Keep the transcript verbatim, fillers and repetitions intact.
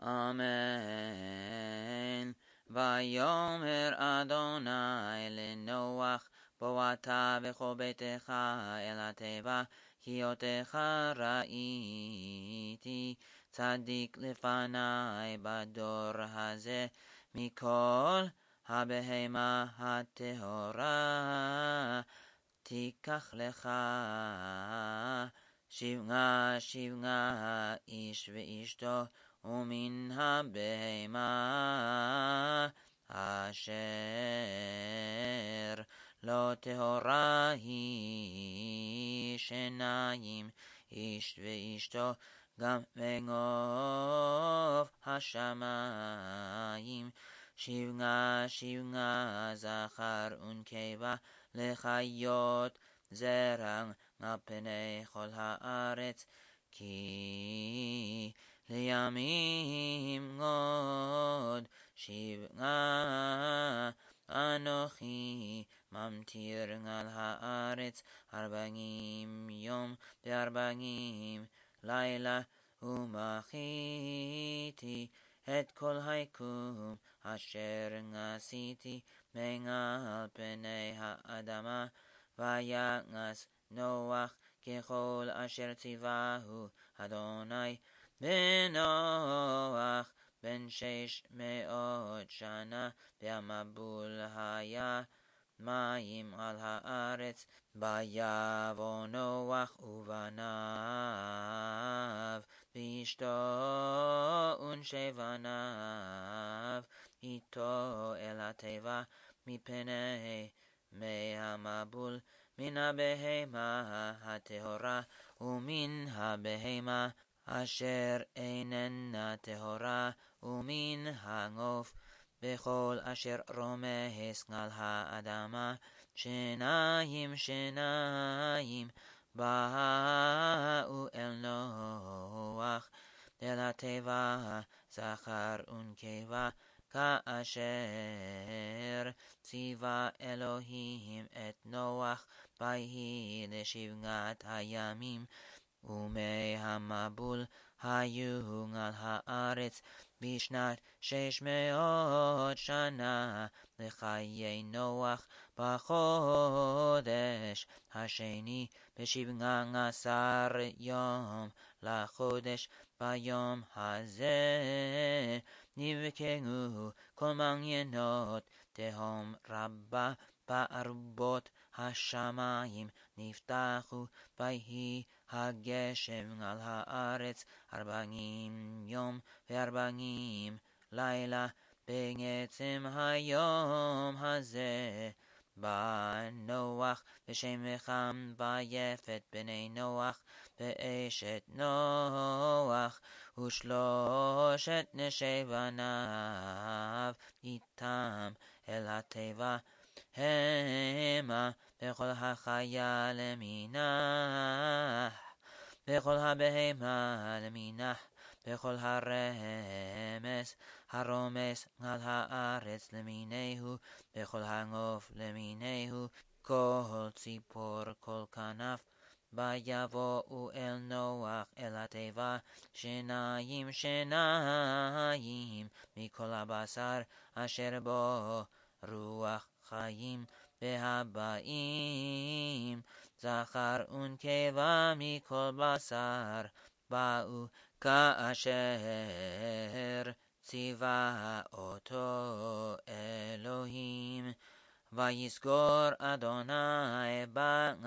אמן. ויאמר אדוני לנוח בוא אתה וכל ביתך אל התיבה, כי אותך ראיתי צדיק לפני בדור הזה מכל הבהמה הטהורה. תיקח לך שבעה שבעה איש ואשתו ומן הבהמה אשר לא טהורה היא שניים איש ואשתו, גם מגוב השמיים שבעה שבעה זכר ונקבה לחיות זרע על פני כל הארץ, כי לימים עוד שבעה אנוכי ממטיר על הארץ ארבעים יום וארבעים לילה, ומחיתי את כל היקום אשר עשיתי מעל פני האדמה. ויעש נוח ככל אשר ציווהו אדוני. ונוח בן שש מאות שנה, והמבול היה מים על הארץ. ויבוא נוח ובניו ואשתו ושבע בניו איתו אל התיבה מפני מי המבול, מן הבהמה הטהורה ומן הבהמה אשר איננה טהורה, ומן העוף בכל אשר רומס על האדמה. שניים שניים באו אל נוח אל התיבה, זכר ונקבה, כאשר ציווה אלוהים את נוח. ויהי לשבעת הימים, ומי המבול היו על הארץ בשנת שש מאות שנה לחיי נוח, בחודש השני בשבעה עשר יום לחודש. ביום הזה נבקעו כל מעיינות תהום רבה בארובות השמיים נפתחו, ויהי הגשם על הארץ ארבעים יום וארבעים לילה. בעצם היום הזה בא נוח בשם וחם ויפת בני נוח ואשת נוח ושלושת נשי בניו איתם אל התיבה, המה בכל החיה למינך, בכל הבהמה למינך, בכל הרמס הרומס על הארץ למיניהו, בכל העוף למיניהו, כל ציפור כל כנף. ויבואו אל נוח אל התיבה שניים שניים מכל הבשר אשר בו רוח חיים, והבאים זכר ונקבה מכל בשר באו כאשר ציווה אותו אלוהים. ויסגור אדוני